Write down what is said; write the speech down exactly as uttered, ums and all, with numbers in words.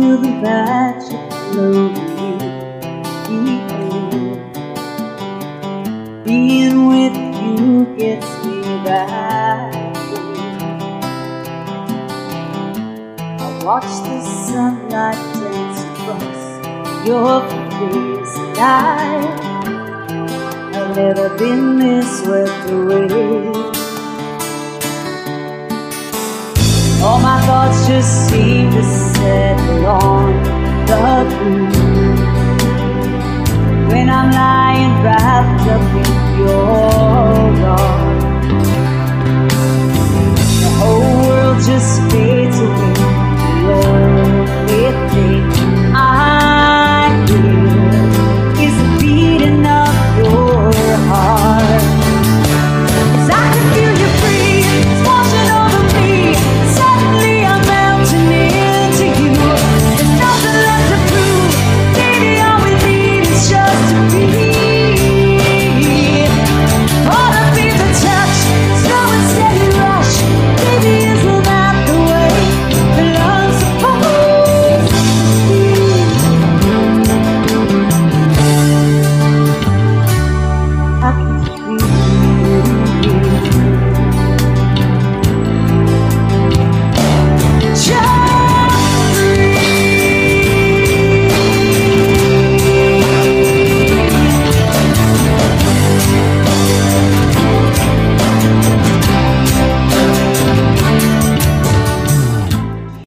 feel the magic flow beneath. Being with you gets me back. I watch the sunlight dance across your face, and I I've never been this swept away. All my thoughts just seem to settle on the blue.